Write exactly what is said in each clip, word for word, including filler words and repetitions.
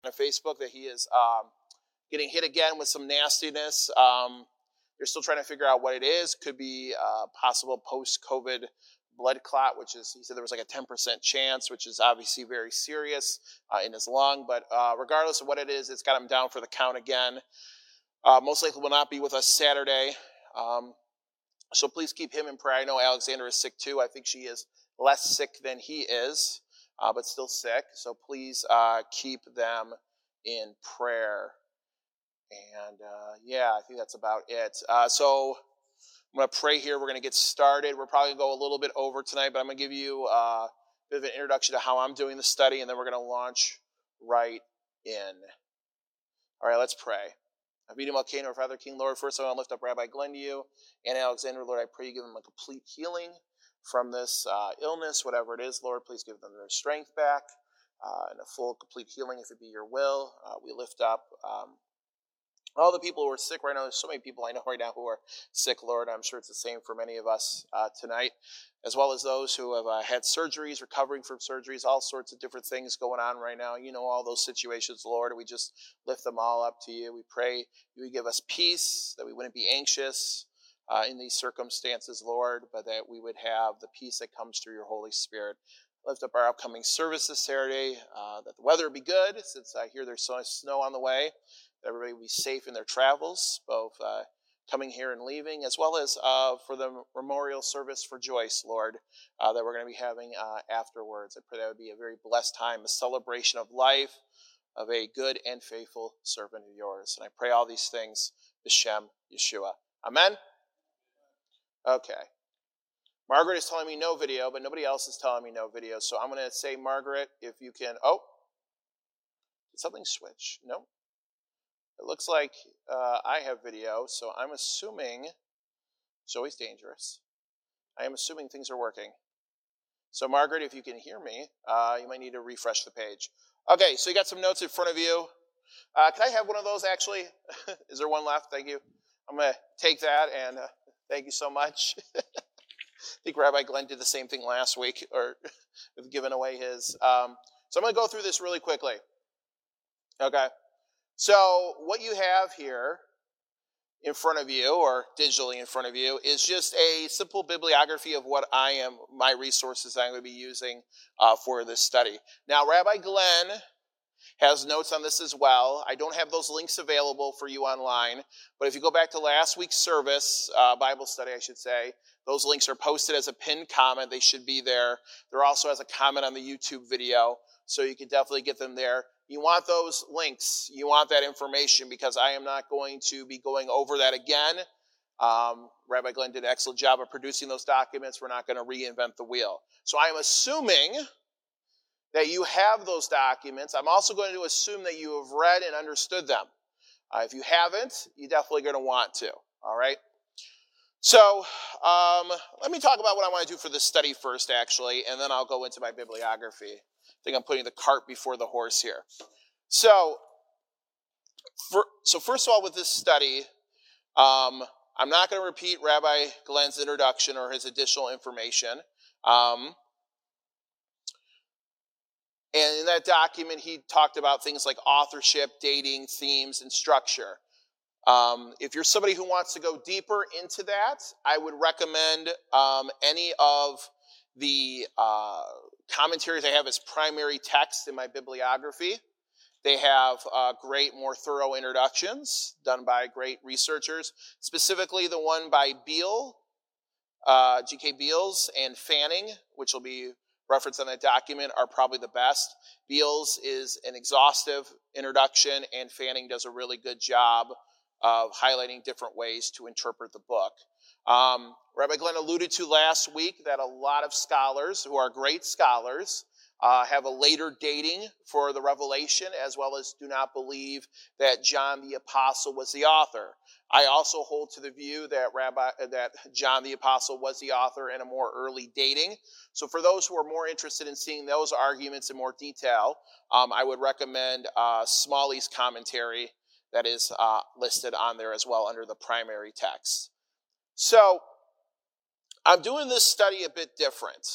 on Facebook that he is um, getting hit again with some nastiness. Um, they're still trying to figure out what it is. Could be uh, possible post-COVID blood clot, which is, he said there was like a ten percent chance, which is obviously very serious uh, in his lung. But uh, regardless of what it is, it's got him down for the count again. Uh, most likely will not be with us Saturday. Um, so please keep him in prayer. I know Alexandra is sick too. I think she is less sick than he is, uh, but still sick. So please uh, keep them in prayer. And uh, yeah, I think that's about it. Uh, so I'm going to pray here. We're going to get started. We're probably going to go a little bit over tonight, but I'm going to give you uh, a bit of an introduction to how I'm doing the study, and then we're going to launch right in. All right, let's pray. Avinu Malkeinu, our Father, King, Lord. First, I want to lift up Rabbi Glenn to you and Alexander. Lord, I pray you give them a complete healing from this uh, illness, whatever it is. Lord, please give them their strength back uh, and a full, complete healing if it be your will. Uh, we lift up um, all the people who are sick right now. There's so many people I know right now who are sick, Lord. I'm sure it's the same for many of us uh, tonight, as well as those who have uh, had surgeries, recovering from surgeries, all sorts of different things going on right now. You know all those situations, Lord. We just lift them all up to you. We pray you would give us peace, that we wouldn't be anxious uh, in these circumstances, Lord, but that we would have the peace that comes through your Holy Spirit. Lift up our upcoming service this Saturday, uh, that the weather will be good, since I hear there's so much snow on the way. That everybody will be safe in their travels, both uh, coming here and leaving, as well as uh, for the memorial service for Joyce, Lord, uh, that we're going to be having uh, afterwards. I pray that would be a very blessed time, a celebration of life of a good and faithful servant of yours. And I pray all these things, B'Shem Yeshua. Amen? Okay. Margaret is telling me no video, but nobody else is telling me no video. So I'm going to say, Margaret, if you can... Oh, did something switch? No. It looks like uh, I have video, so I'm assuming, it's always dangerous, I am assuming things are working. So Margaret, if you can hear me, uh, you might need to refresh the page. Okay, so you got some notes in front of you. Uh, can I have one of those, actually? Is there one left? Thank you. I'm going to take that, and uh, thank you so much. I think Rabbi Glenn did the same thing last week, or with giving away his. Um, so I'm going to go through this really quickly. Okay. So what you have here in front of you, or digitally in front of you, is just a simple bibliography of what I am, my resources I'm going to be using uh, for this study. Now, Rabbi Glenn has notes on this as well. I don't have those links available for you online, but if you go back to last week's service, uh, Bible study, I should say, those links are posted as a pinned comment. They should be there. They're also as a comment on the YouTube video, so you can definitely get them there. You want those links. You want that information, because I am not going to be going over that again. Um, Rabbi Glenn did an excellent job of producing those documents. We're not going to reinvent the wheel. So I am assuming that you have those documents. I'm also going to assume that you have read and understood them. Uh, if you haven't, you're definitely going to want to. All right? So um, let me talk about what I want to do for this study first, actually, and then I'll go into my bibliography. I think I'm putting the cart before the horse here. So, for, so first of all, with this study, um, I'm not going to repeat Rabbi Glenn's introduction or his additional information. Um, and in that document, he talked about things like authorship, dating, themes, and structure. Um, if you're somebody who wants to go deeper into that, I would recommend um, any of the uh, commentaries I have as primary text in my bibliography. They have uh, great, more thorough introductions done by great researchers, specifically the one by Beale, uh, G K Beals, and Fanning, which will be referenced on that document, are probably the best. Beals is an exhaustive introduction, and Fanning does a really good job of highlighting different ways to interpret the book. Um, Rabbi Glenn alluded to last week that a lot of scholars, who are great scholars, uh, have a later dating for the Revelation, as well as do not believe that John the Apostle was the author. I also hold to the view that Rabbi that John the Apostle was the author in a more early dating. So for those who are more interested in seeing those arguments in more detail, um, I would recommend uh, Smalley's commentary that is uh, listed on there as well under the primary text. So I'm doing this study a bit different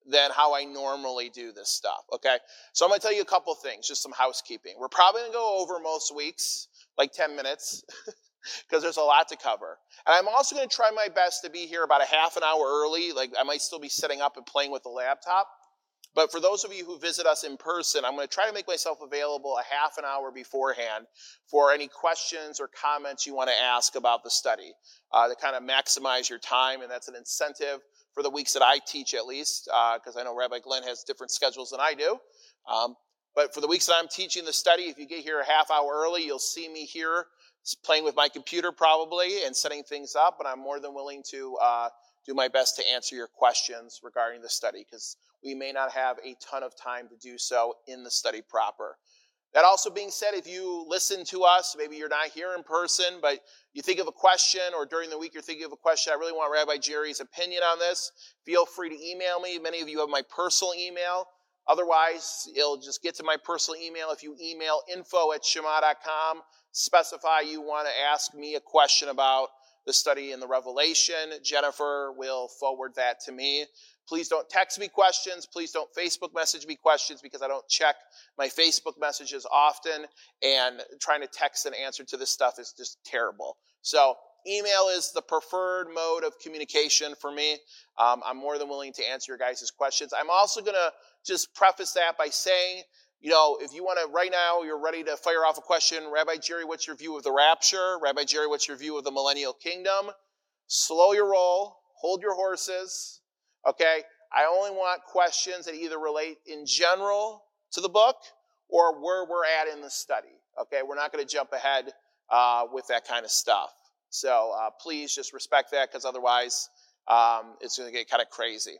than how I normally do this stuff, okay? So I'm going to tell you a couple things, just some housekeeping. We're probably going to go over most weeks, like ten minutes, because there's a lot to cover. And I'm also going to try my best to be here about a half an hour early. Like, I might still be setting up and playing with the laptop. But for those of you who visit us in person, I'm going to try to make myself available a half an hour beforehand for any questions or comments you want to ask about the study, uh, to kind of maximize your time. And that's an incentive for the weeks that I teach, at least, because uh, I know Rabbi Glenn has different schedules than I do. Um, but for the weeks that I'm teaching the study, if you get here a half hour early, you'll see me here playing with my computer probably and setting things up. But I'm more than willing to uh, do my best to answer your questions regarding the study, because we may not have a ton of time to do so in the study proper. That also being said, if you listen to us, maybe you're not here in person, but you think of a question, or during the week you're thinking of a question, I really want Rabbi Jerry's opinion on this, feel free to email me. Many of you have my personal email. Otherwise, it'll just get to my personal email. If you email info at shema dot com, specify you want to ask me a question about the study in the Revelation, Jennifer will forward that to me. Please don't text me questions. Please don't Facebook message me questions, because I don't check my Facebook messages often, and trying to text an answer to this stuff is just terrible. So email is the preferred mode of communication for me. Um, I'm more than willing to answer your guys' questions. I'm also going to just preface that by saying, you know, if you want to, right now, you're ready to fire off a question, Rabbi Jerry, what's your view of the rapture? Rabbi Jerry, what's your view of the millennial kingdom? Slow your roll, hold your horses, okay? I only want questions that either relate in general to the book or where we're at in the study, okay? We're not going to jump ahead uh, with that kind of stuff. So uh, please just respect that, because otherwise um, it's going to get kind of crazy.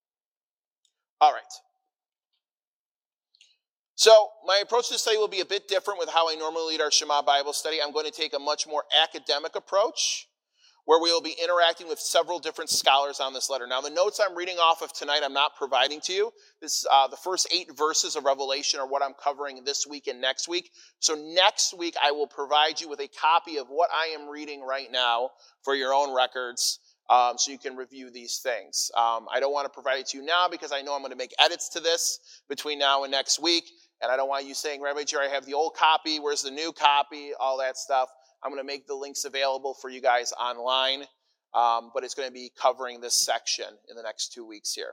All right. So my approach to the study will be a bit different with how I normally lead our Shema Bible study. I'm going to take a much more academic approach, where we will be interacting with several different scholars on this letter. Now, the notes I'm reading off of tonight, I'm not providing to you. This, uh, the first eight verses of Revelation are what I'm covering this week and next week. So next week, I will provide you with a copy of what I am reading right now for your own records, um, so you can review these things. Um, I don't want to provide it to you now, because I know I'm going to make edits to this between now and next week. And I don't want you saying, Rabbi Jerry, I have the old copy, where's the new copy, all that stuff. I'm going to make the links available for you guys online, um, but it's going to be covering this section in the next two weeks here.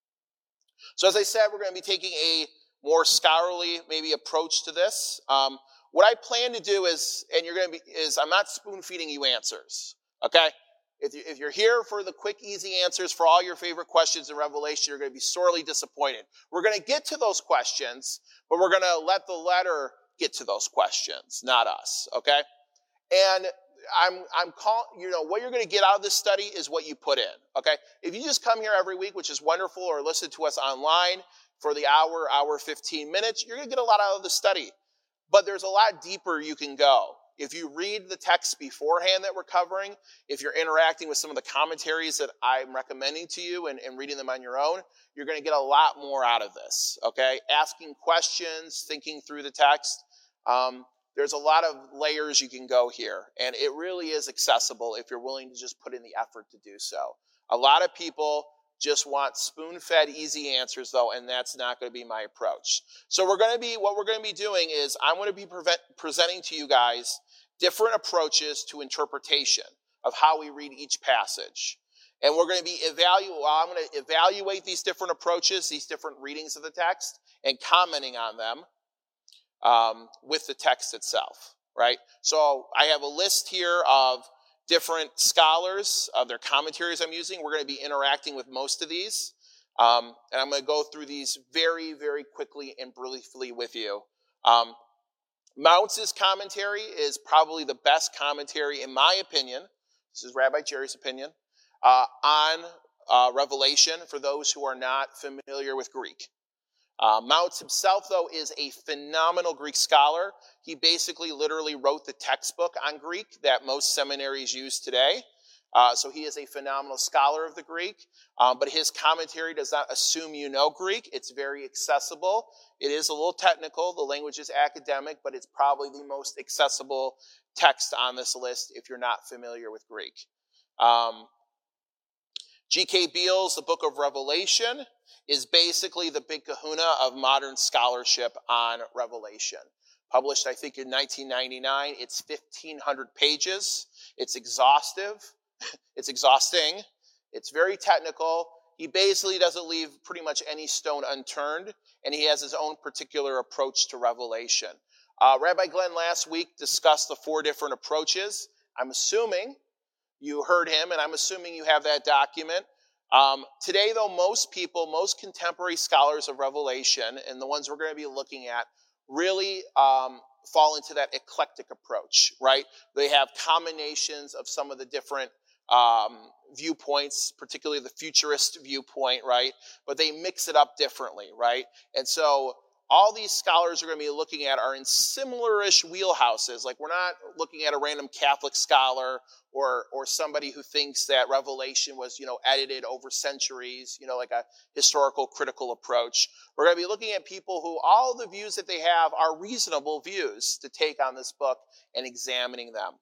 So as I said, we're going to be taking a more scholarly maybe approach to this. Um, what I plan to do is, and you're going to be, is I'm not spoon feeding you answers, okay? If, you, if you're here for the quick, easy answers for all your favorite questions in Revelation, you're going to be sorely disappointed. We're going to get to those questions, but we're going to let the letter get to those questions, not us, okay? And I'm, I'm call, you know, what you're going to get out of this study is what you put in, okay? If you just come here every week, which is wonderful, or listen to us online for the hour, hour, fifteen minutes, you're going to get a lot out of the study. But there's a lot deeper you can go. If you read the text beforehand that we're covering, if you're interacting with some of the commentaries that I'm recommending to you and, and reading them on your own, you're going to get a lot more out of this, okay? Asking questions, thinking through the text. Um, there's a lot of layers you can go here, and it really is accessible if you're willing to just put in the effort to do so. A lot of people just want spoon-fed easy answers, though, and that's not going to be my approach. So we're going to be, what we're going to be doing is I'm going to be prevent, presenting to you guys different approaches to interpretation of how we read each passage. And we're going to be evaluate, well, I'm going to evaluate these different approaches, these different readings of the text, and commenting on them um, with the text itself, right? So I have a list here of different scholars, of their commentaries I'm using. We're going to be interacting with most of these. Um, and I'm going to go through these very, very quickly and briefly with you. Um, Mounce's commentary is probably the best commentary, in my opinion. This is Rabbi Jerry's opinion, uh, on uh, Revelation for those who are not familiar with Greek. Uh, Mounce himself, though, is a phenomenal Greek scholar. He basically literally wrote the textbook on Greek that most seminaries use today. Uh, so he is a phenomenal scholar of the Greek. Um, but his commentary does not assume you know Greek. It's very accessible. It is a little technical. The language is academic, but it's probably the most accessible text on this list if you're not familiar with Greek. Um, G K Beale's The Book of Revelation, is basically the big kahuna of modern scholarship on Revelation. Published, I think, in nineteen ninety-nine. It's fifteen hundred pages. It's exhaustive. It's exhausting. It's very technical. He basically doesn't leave pretty much any stone unturned, and he has his own particular approach to Revelation. Uh, Rabbi Glenn last week discussed the four different approaches. I'm assuming you heard him, and I'm assuming you have that document. Um, today, though, most people, most contemporary scholars of Revelation, and the ones we're going to be looking at, really um, fall into that eclectic approach, right? They have combinations of some of the different um, viewpoints, particularly the futurist viewpoint, right? But they mix it up differently, right? And so all these scholars are going to be looking at are in similar-ish wheelhouses. Like, we're not looking at a random Catholic scholar or or somebody who thinks that Revelation was, you know, edited over centuries, you know, like a historical critical approach. We're going to be looking at people who all the views that they have are reasonable views to take on this book and examining them.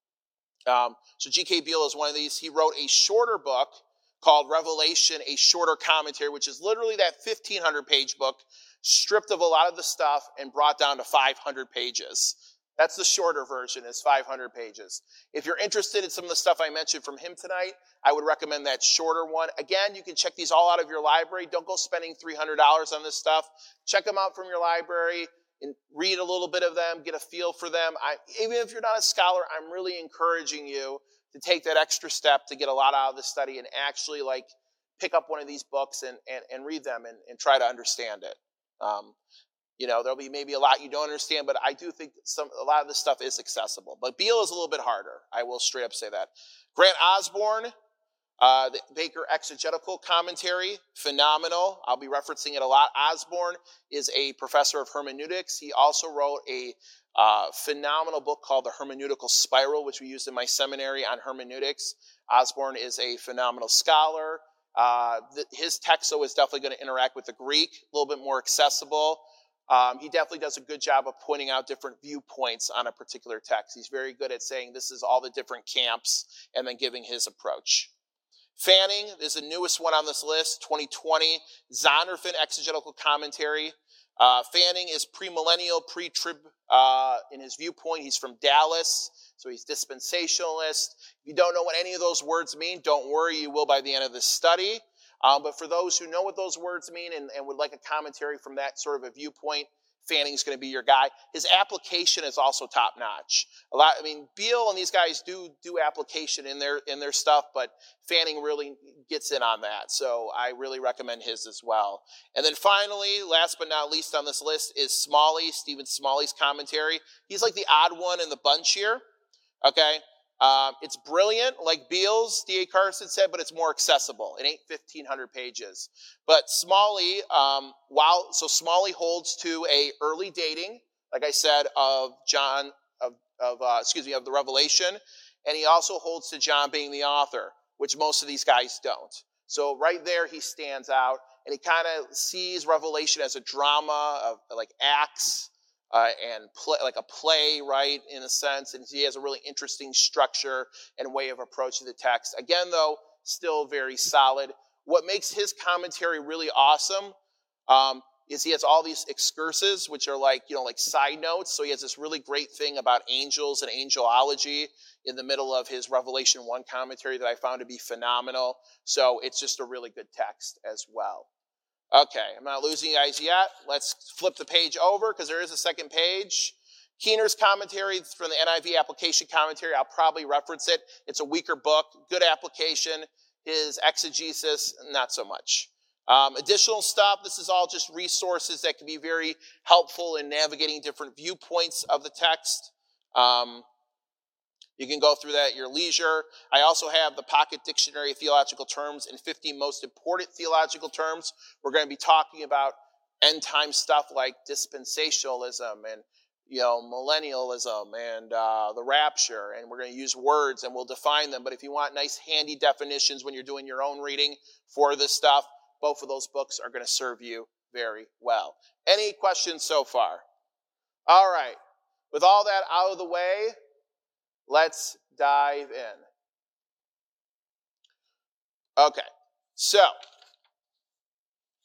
Um, so G K Beale is one of these. He wrote a shorter book called Revelation, a Shorter Commentary, which is literally that fifteen hundred page book, stripped of a lot of the stuff and brought down to five hundred pages. That's the shorter version, is five hundred pages. If you're interested in some of the stuff I mentioned from him tonight, I would recommend that shorter one. Again, you can check these all out of your library. Don't go spending three hundred dollars on this stuff. Check them out from your library and read a little bit of them, get a feel for them. I, even if you're not a scholar, I'm really encouraging you to take that extra step to get a lot out of the study and actually like pick up one of these books and, and, and read them and, and try to understand it. Um, you know, there'll be maybe a lot you don't understand, but I do think some a lot of this stuff is accessible. But Beale is a little bit harder. I will straight up say that. Grant Osborne, uh, the Baker Exegetical Commentary, phenomenal. I'll be referencing it a lot. Osborne is a professor of hermeneutics. He also wrote a uh, phenomenal book called The Hermeneutical Spiral, which we used in my seminary on hermeneutics. Osborne is a phenomenal scholar. Uh, the, his text, though, is definitely going to interact with the Greek, a little bit more accessible. Um, he definitely does a good job of pointing out different viewpoints on a particular text. He's very good at saying this is all the different camps and then giving his approach. Fanning is the newest one on this list, twenty twenty, Zondervan Exegetical Commentary. Uh, Fanning is premillennial, pre-trib uh, in his viewpoint. He's from Dallas, so he's dispensationalist. If you don't know what any of those words mean, don't worry, you will by the end of this study. Um, but for those who know what those words mean and, and would like a commentary from that sort of a viewpoint, Fanning's going to be your guy. His application is also top notch. A lot, I mean, Beale and these guys do do application in their in their stuff, but Fanning really gets in on that. So I really recommend his as well. And then finally, last but not least on this list is Smalley, Stephen Smalley's commentary. He's like the odd one in the bunch here. Okay. Um, it's brilliant, like Beale's, D A Carson said, but it's more accessible. It ain't fifteen hundred pages. But Smalley, um, while so Smalley holds to a early dating, like I said, of John, of, of uh, excuse me, of the Revelation, and he also holds to John being the author, which most of these guys don't. So right there, he stands out, and he kind of sees Revelation as a drama of like acts. Uh, and play, like a play, right, in a sense, and he has a really interesting structure and way of approaching the text. Again, though, still very solid. What makes his commentary really awesome um, is he has all these excursus, which are like, you know, like side notes. So he has this really great thing about angels and angelology in the middle of his Revelation one commentary that I found to be phenomenal. So it's just a really good text as well. Okay, I'm not losing you guys yet. Let's flip the page over because there is a second page. Keener's commentary from the N I V application commentary. I'll probably reference it. It's a weaker book, good application. His exegesis, not so much. Um, additional stuff, this is all just resources that can be very helpful in navigating different viewpoints of the text. Um, You can go through that at your leisure. I also have the Pocket Dictionary of Theological Terms and fifty most important theological terms. We're going to be talking about end time stuff like dispensationalism and, you know, millennialism and uh, the rapture. And we're going to use words and we'll define them. But if you want nice handy definitions when you're doing your own reading for this stuff, both of those books are going to serve you very well. Any questions so far? All right. With all that out of the way, let's dive in. Okay, so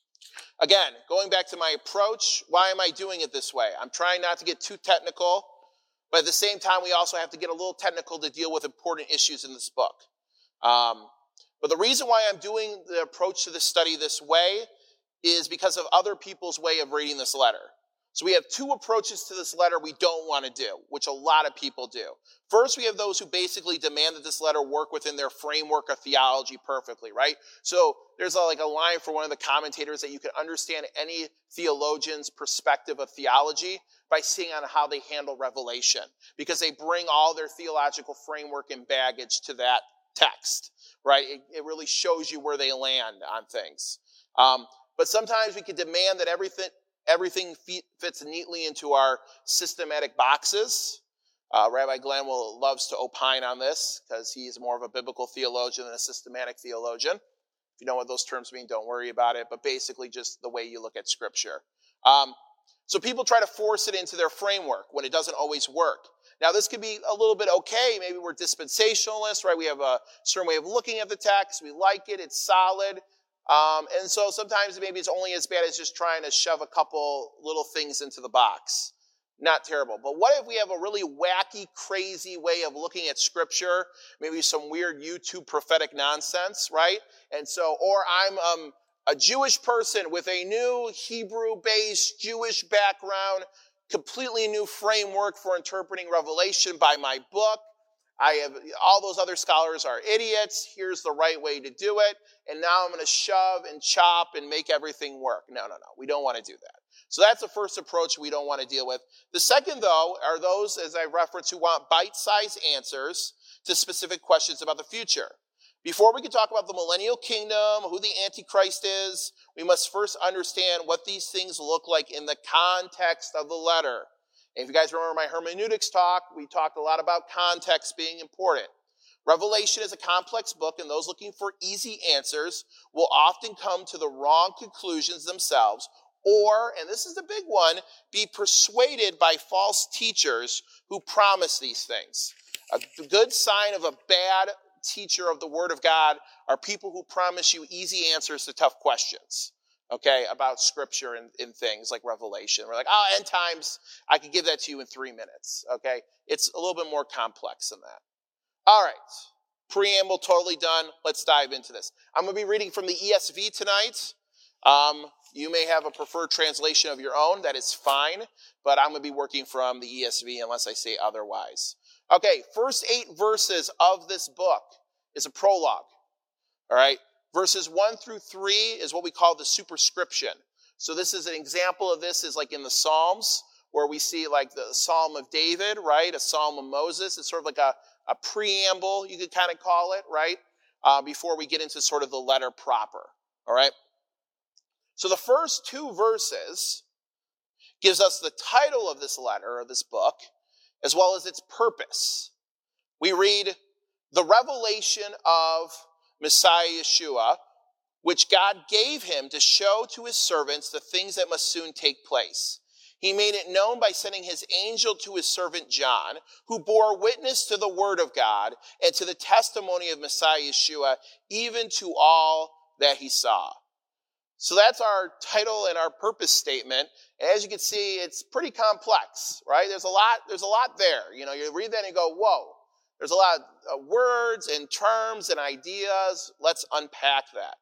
Again, going back to my approach, why am I doing it this way? I'm trying not to get too technical, but at the same time, we also have to get a little technical to deal with important issues in this book. Um, but the reason why I'm doing the approach to this study this way is because of other people's way of reading this letter. So we have two approaches to this letter we don't want to do, which a lot of people do. First, we have those who basically demand that this letter work within their framework of theology perfectly, right? So there's a, like a line for one of the commentators that you can understand any theologian's perspective of theology by seeing on how they handle Revelation, because they bring all their theological framework and baggage to that text, right? It, it really shows you where they land on things. Um, but sometimes we can demand that everything Everything fits neatly into our systematic boxes. Uh, Rabbi Glenn will, loves to opine on this because he's more of a biblical theologian than a systematic theologian. If you know what those terms mean, don't worry about it. But basically just the way you look at Scripture. Um, so people try to force it into their framework when it doesn't always work. Now this could be a little bit okay. Maybe we're dispensationalists, right? We have a certain way of looking at the text. We like it. It's solid. Um, and so sometimes maybe it's only as bad as just trying to shove a couple little things into the box. Not terrible. But what if we have a really wacky, crazy way of looking at Scripture? Maybe some weird YouTube prophetic nonsense, right? And so, or I'm um, a Jewish person with a new Hebrew-based Jewish background, completely new framework for interpreting Revelation by my book. I have, all those other scholars are idiots. Here's the right way to do it. And now I'm going to shove and chop and make everything work. No, no, no. We don't want to do that. So that's the first approach we don't want to deal with. The second, though, are those, as I referenced, who want bite-sized answers to specific questions about the future. Before we can talk about the millennial kingdom, who the Antichrist is, we must first understand what these things look like in the context of the letter. And if you guys remember my hermeneutics talk, we talked a lot about context being important. Revelation is a complex book, and those looking for easy answers will often come to the wrong conclusions themselves, or, and this is the big one, be persuaded by false teachers who promise these things. A good sign of a bad teacher of the Word of God are people who promise you easy answers to tough questions. Okay, about Scripture and, and things like Revelation. We're like, oh, end times, I could give that to you in three minutes. Okay, it's a little bit more complex than that. All right, preamble totally done. Let's dive into this. I'm going to be reading from the E S V tonight. Um, you may have a preferred translation of your own. That is fine, but I'm going to be working from the E S V unless I say otherwise. Okay, first eight verses of this book is a prologue. All right. Verses one through three is what we call the superscription. So this is an example of this is like in the Psalms, where we see like the Psalm of David, right? A Psalm of Moses. It's sort of like a, a preamble, you could kind of call it, right? Uh, before we get into sort of the letter proper, all right? So the first two verses gives us the title of this letter, or this book, as well as its purpose. We read, the revelation of Messiah Yeshua, which God gave him to show to his servants the things that must soon take place. He made it known by sending his angel to his servant John, who bore witness to the word of God and to the testimony of Messiah Yeshua, even to all that he saw. So that's our title and our purpose statement. And as you can see, it's pretty complex, right? There's a lot, there's a lot there. You know, you read that and you go, whoa. There's a lot of words and terms and ideas. Let's unpack that.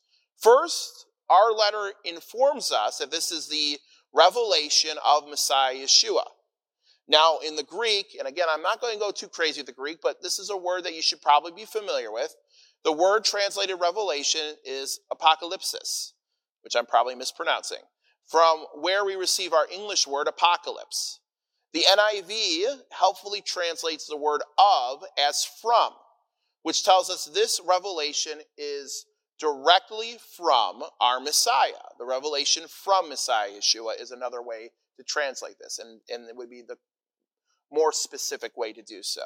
First, our letter informs us that this is the revelation of Messiah Yeshua. Now, in the Greek, and again, I'm not going to go too crazy with the Greek, but this is a word that you should probably be familiar with. The word translated revelation is apocalypsis, which I'm probably mispronouncing, from where we receive our English word apocalypse. The N I V helpfully translates the word of as from, which tells us this revelation is directly from our Messiah. The revelation from Messiah Yeshua is another way to translate this, and, and it would be the more specific way to do so.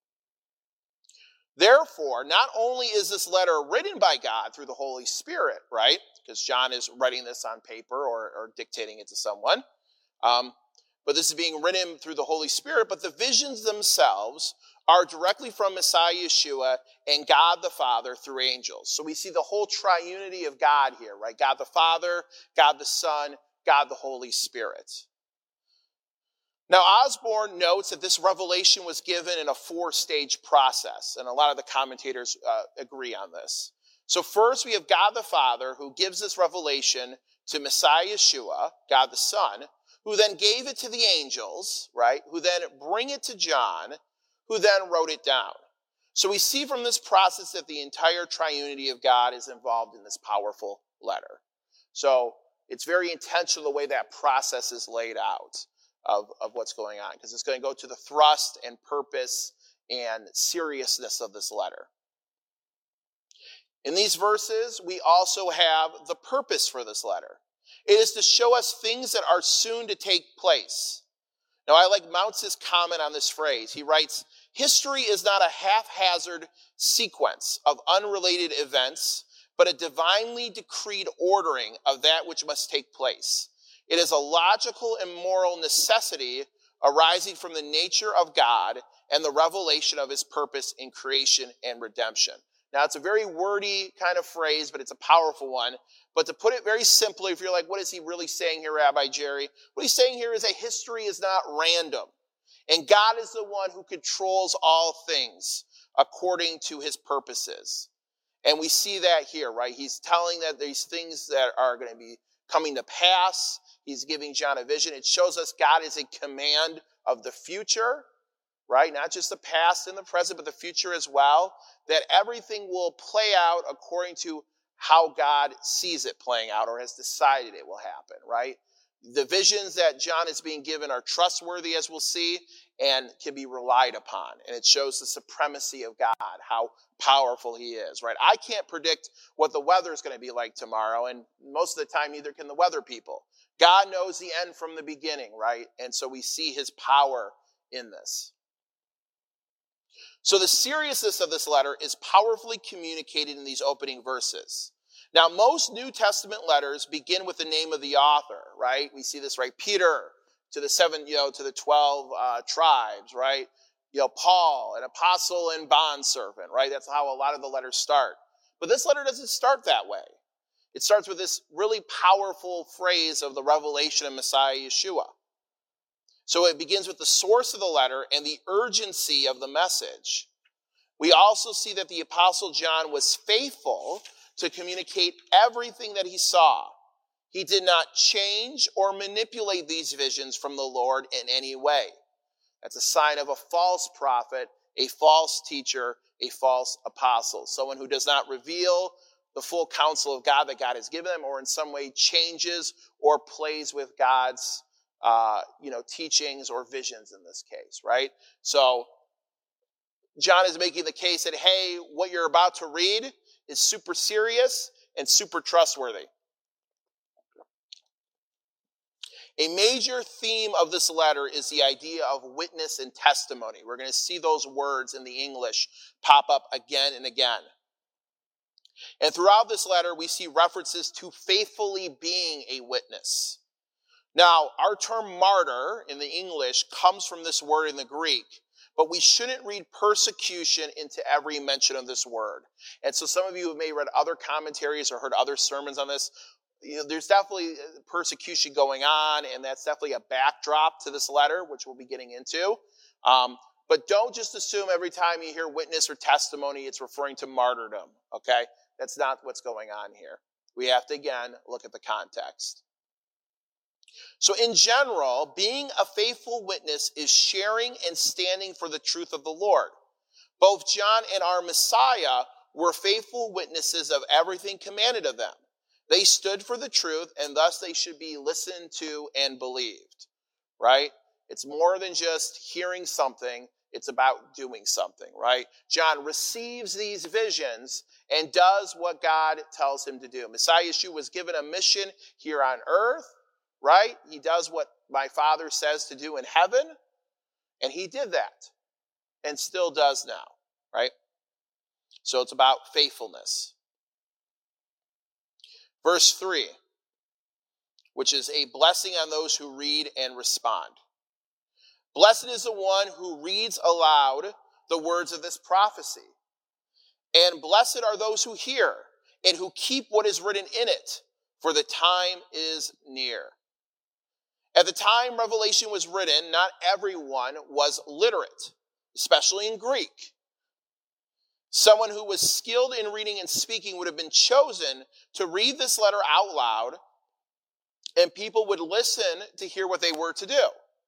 Therefore, not only is this letter written by God through the Holy Spirit, right? Because John is writing this on paper or, or dictating it to someone. Um, But this is being written through the Holy Spirit, but the visions themselves are directly from Messiah Yeshua and God the Father through angels. So we see the whole triunity of God here, right? God the Father, God the Son, God the Holy Spirit. Now, Osborne notes that this revelation was given in a four-stage process, and a lot of the commentators uh, agree on this. So first, we have God the Father, who gives this revelation to Messiah Yeshua, God the Son, who then gave it to the angels, right, who then bring it to John, who then wrote it down. So we see from this process that the entire triunity of God is involved in this powerful letter. So it's very intentional the way that process is laid out of, of what's going on, because it's going to go to the thrust and purpose and seriousness of this letter. In these verses, we also have the purpose for this letter. It is to show us things that are soon to take place. Now, I like Mounce's comment on this phrase. He writes, "History is not a haphazard sequence of unrelated events, but a divinely decreed ordering of that which must take place. It is a logical and moral necessity arising from the nature of God and the revelation of his purpose in creation and redemption." Now, it's a very wordy kind of phrase, but it's a powerful one. But to put it very simply, if you're like, what is he really saying here, Rabbi Jerry? What he's saying here is that history is not random. And God is the one who controls all things according to his purposes. And we see that here, right? He's telling that these things that are going to be coming to pass. He's giving John a vision. It shows us God is in command of the future, right? Not just the past and the present, but the future as well. That everything will play out according to how God sees it playing out or has decided it will happen, right? The visions that John is being given are trustworthy, as we'll see, and can be relied upon. And it shows the supremacy of God, how powerful he is, right? I can't predict what the weather is going to be like tomorrow, and most of the time, neither can the weather people. God knows the end from the beginning, right? And so we see his power in this. So the seriousness of this letter is powerfully communicated in these opening verses. Now, most New Testament letters begin with the name of the author, right? We see this, right? Peter to the seven, you know, to the twelve uh, tribes, right? You know, Paul, an apostle and bondservant, right? That's how a lot of the letters start. But this letter doesn't start that way. It starts with this really powerful phrase of the revelation of Messiah Yeshua. So it begins with the source of the letter and the urgency of the message. We also see that the Apostle John was faithful to communicate everything that he saw. He did not change or manipulate these visions from the Lord in any way. That's a sign of a false prophet, a false teacher, a false apostle. Someone who does not reveal the full counsel of God that God has given them, or in some way changes or plays with God's Uh, you know, teachings or visions in this case, right? So John is making the case that, hey, what you're about to read is super serious and super trustworthy. A major theme of this letter is the idea of witness and testimony. We're going to see those words in the English pop up again and again. And throughout this letter, we see references to faithfully being a witness. Now, our term martyr in the English comes from this word in the Greek, but we shouldn't read persecution into every mention of this word. And so some of you have may read other commentaries or heard other sermons on this. You know, there's definitely persecution going on, and that's definitely a backdrop to this letter, which we'll be getting into. Um, but don't just assume every time you hear witness or testimony, it's referring to martyrdom, okay? That's not what's going on here. We have to, again, look at the context. So in general, being a faithful witness is sharing and standing for the truth of the Lord. Both John and our Messiah were faithful witnesses of everything commanded of them. They stood for the truth, and thus they should be listened to and believed, right? It's more than just hearing something. It's about doing something, right? John receives these visions and does what God tells him to do. Messiah Yeshua was given a mission here on earth, right? He does what my Father says to do in heaven, and he did that and still does now, right? So it's about faithfulness. Verse three, which is a blessing on those who read and respond. Blessed is the one who reads aloud the words of this prophecy. And blessed are those who hear and who keep what is written in it, for the time is near. At the time Revelation was written, not everyone was literate, especially in Greek. Someone who was skilled in reading and speaking would have been chosen to read this letter out loud, and people would listen to hear what they were to do.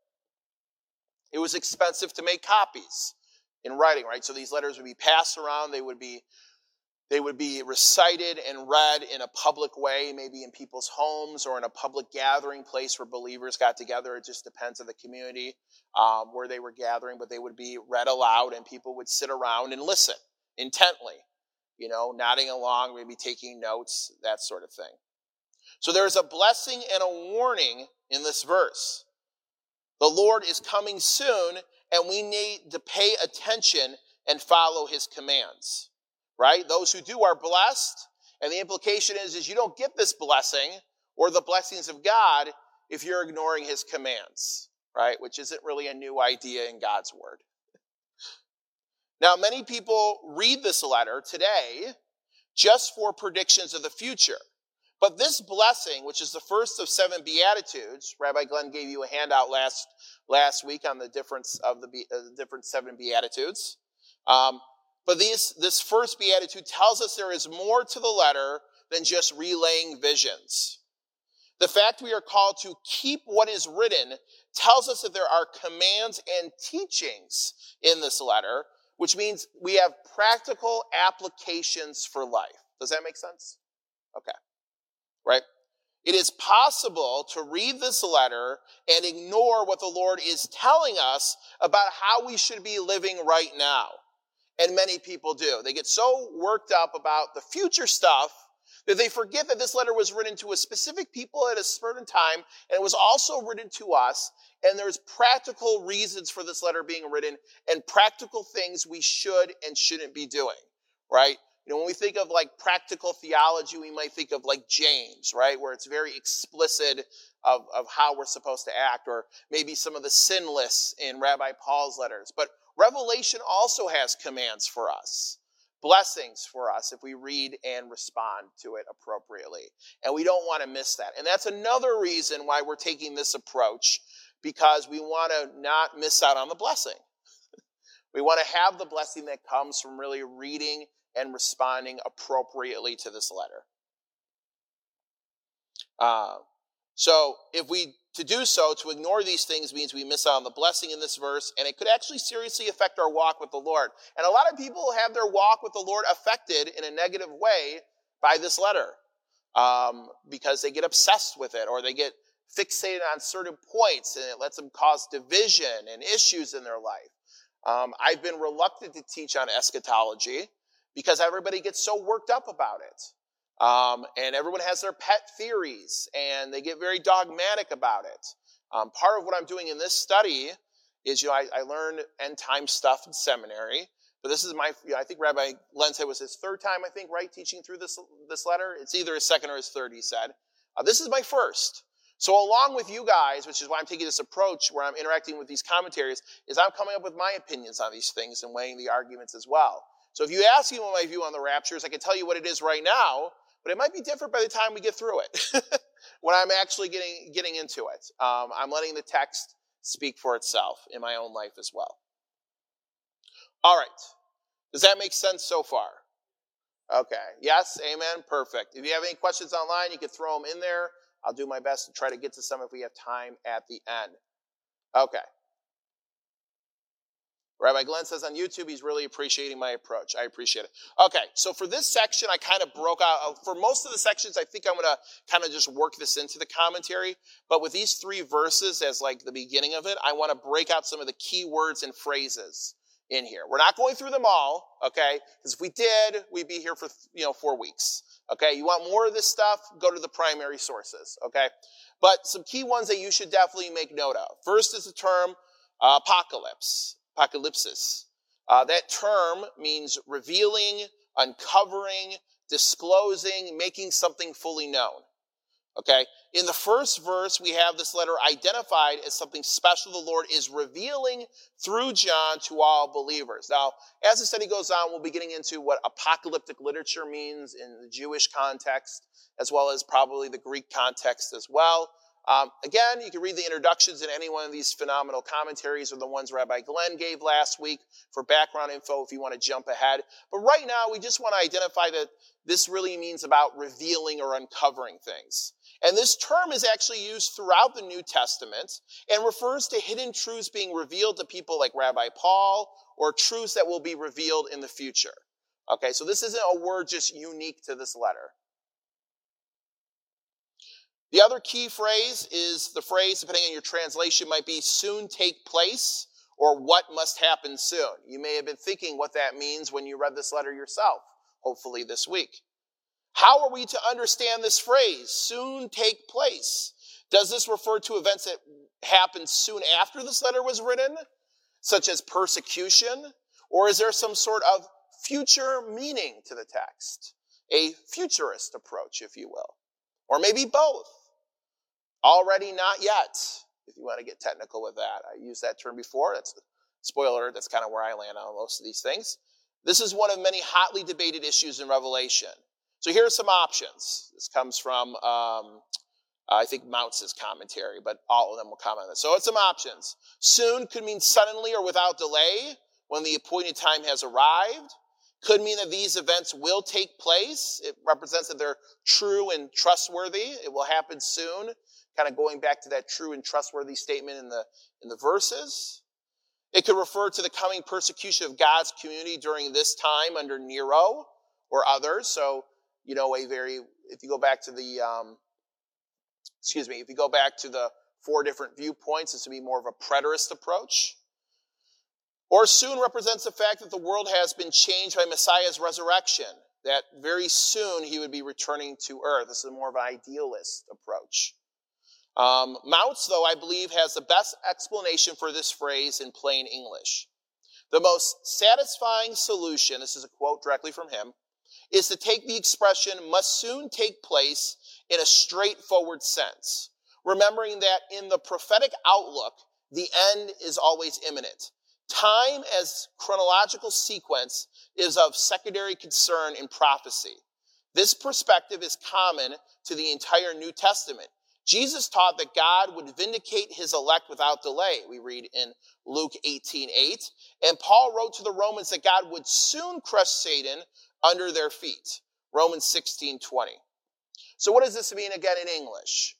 It was expensive to make copies in writing, right? So these letters would be passed around. They would be, they would be recited and read in a public way, maybe in people's homes or in a public gathering place where believers got together. It just depends on the community um, where they were gathering, but they would be read aloud and people would sit around and listen intently, you know, nodding along, maybe taking notes, that sort of thing. So there's a blessing and a warning in this verse. The Lord is coming soon, and we need to pay attention and follow his commands, right? Those who do are blessed, and the implication is, is you don't get this blessing or the blessings of God if you're ignoring his commands, right? Which isn't really a new idea in God's word. Now, many people read this letter today just for predictions of the future. But this blessing, which is the first of seven Beatitudes, Rabbi Glenn gave you a handout last, last week on the difference of the, uh, the different seven Beatitudes. Um, but these, this first Beatitude tells us there is more to the letter than just relaying visions. The fact we are called to keep what is written tells us that there are commands and teachings in this letter, which means we have practical applications for life. Does that make sense? Okay. Right? It is possible to read this letter and ignore what the Lord is telling us about how we should be living right now. And many people do. They get so worked up about the future stuff that they forget that this letter was written to a specific people at a certain time, and it was also written to us, and there's practical reasons for this letter being written and practical things we should and shouldn't be doing, right? You know, when we think of like practical theology, we might think of like James, right? Where it's very explicit of, of how we're supposed to act, or maybe some of the sin lists in Rabbi Paul's letters. But Revelation also has commands for us, blessings for us if we read and respond to it appropriately. And we don't want to miss that. And that's another reason why we're taking this approach, because we want to not miss out on the blessing. We want to have the blessing that comes from really reading and responding appropriately to this letter. Uh, so if we, to do so, to ignore these things means we miss out on the blessing in this verse, and it could actually seriously affect our walk with the Lord. And a lot of people have their walk with the Lord affected in a negative way by this letter, um, because they get obsessed with it, or they get fixated on certain points, and it lets them cause division and issues in their life. Um, I've been reluctant to teach on eschatology, because everybody gets so worked up about it. Um, and everyone has their pet theories, and they get very dogmatic about it. Um, part of what I'm doing in this study is, you know, I, I learned end time stuff in seminary, but this is my, you know, I think Rabbi Glenn said it was his third time, I think, right, teaching through this, this letter. It's either his second or his third, he said. Uh, this is my first. So along with you guys, which is why I'm taking this approach where I'm interacting with these commentaries, is I'm coming up with my opinions on these things and weighing the arguments as well. So if you ask me what my view on the rapture is, I can tell you what it is right now, but it might be different by the time we get through it, when I'm actually getting getting into it. Um, I'm letting the text speak for itself in my own life as well. All right. Does that make sense so far? Okay. Yes? Amen? Perfect. If you have any questions online, you can throw them in there. I'll do my best to try to get to some if we have time at the end. Okay. Rabbi Glenn says on YouTube, he's really appreciating my approach. I appreciate it. Okay, so for this section, I kind of broke out. For most of the sections, I think I'm going to kind of just work this into the commentary. But with these three verses as like the beginning of it, I want to break out some of the key words and phrases in here. We're not going through them all, okay? Because if we did, we'd be here for, you know, four weeks. Okay, you want more of this stuff? Go to the primary sources, okay? But some key ones that you should definitely make note of. First is the term uh, apocalypse. Apocalypsis. Uh, that term means revealing, uncovering, disclosing, making something fully known. Okay, in the first verse, we have this letter identified as something special the Lord is revealing through John to all believers. Now, as the study goes on, we'll be getting into what apocalyptic literature means in the Jewish context, as well as probably the Greek context as well. Um, again, you can read the introductions in any one of these phenomenal commentaries or the ones Rabbi Glenn gave last week for background info if you want to jump ahead. But right now, we just want to identify that this really means about revealing or uncovering things. And this term is actually used throughout the New Testament and refers to hidden truths being revealed to people like Rabbi Paul or truths that will be revealed in the future. Okay, so this isn't a word just unique to this letter. The other key phrase is the phrase, depending on your translation, might be soon take place or what must happen soon. You may have been thinking what that means when you read this letter yourself, hopefully this week. How are we to understand this phrase, soon take place? Does this refer to events that happened soon after this letter was written, such as persecution? Or is there some sort of future meaning to the text? A futurist approach, if you will. Or maybe both. Already, not yet, if you want to get technical with that. I used that term before. That's a spoiler. That's kind of where I land on most of these things. This is one of many hotly debated issues in Revelation. So here are some options. This comes from, um, I think, Mounce's commentary, but all of them will comment on this. So it's some options. Soon could mean suddenly or without delay, when the appointed time has arrived. Could mean that these events will take place. It represents that they're true and trustworthy. It will happen soon. Kind of going back to that true and trustworthy statement in the, in the verses. It could refer to the coming persecution of God's community during this time under Nero or others. So, you know, a very, if you go back to the, um, excuse me, if you go back to the four different viewpoints, this would be more of a preterist approach. Or soon represents the fact that the world has been changed by Messiah's resurrection, that very soon he would be returning to earth. This is more of an idealist approach. Um, Mounce, though, I believe, has the best explanation for this phrase in plain English. The most satisfying solution, this is a quote directly from him, is to take the expression must soon take place in a straightforward sense, remembering that in the prophetic outlook, the end is always imminent. Time as chronological sequence is of secondary concern in prophecy. This perspective is common to the entire New Testament. Jesus taught that God would vindicate his elect without delay. We read in Luke eighteen eight. And Paul wrote to the Romans that God would soon crush Satan under their feet. Romans sixteen twenty. So what does this mean again in English?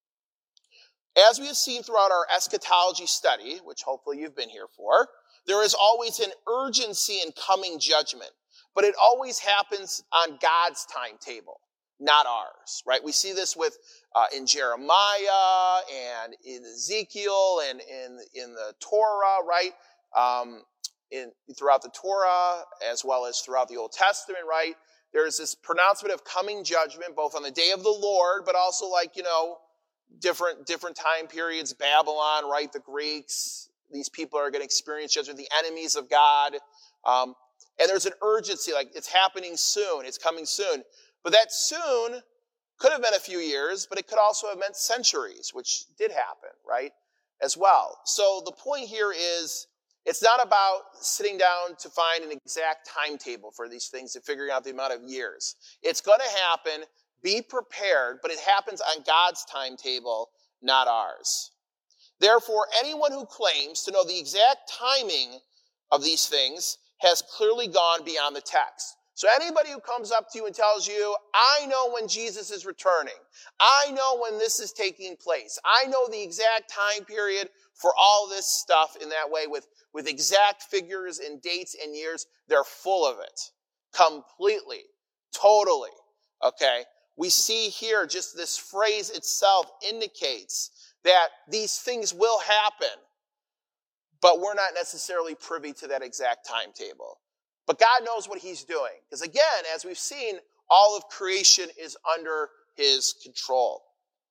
As we have seen throughout our eschatology study, which hopefully you've been here for, there is always an urgency in coming judgment, but it always happens on God's timetable, not ours, right? We see this with uh, in Jeremiah and in Ezekiel and in in the Torah, right? Um, in throughout the Torah as well as throughout the Old Testament, right? There's this pronouncement of coming judgment, both on the day of the Lord, but also like you know. Different different time periods, Babylon, right, the Greeks, these people are going to experience judgment, the enemies of God. Um, and there's an urgency, like it's happening soon, it's coming soon. But that soon could have been a few years, but it could also have meant centuries, which did happen, right, as well. So the point here is, it's not about sitting down to find an exact timetable for these things and figuring out the amount of years. It's going to happen. Be prepared, but it happens on God's timetable, not ours. Therefore, anyone who claims to know the exact timing of these things has clearly gone beyond the text. So anybody who comes up to you and tells you, I know when Jesus is returning. I know when this is taking place. I know the exact time period for all this stuff in that way with, with exact figures and dates and years. They're full of it. Completely. Totally. Okay? We see here just this phrase itself indicates that these things will happen, but we're not necessarily privy to that exact timetable. But God knows what he's doing. Because again, as we've seen, all of creation is under his control.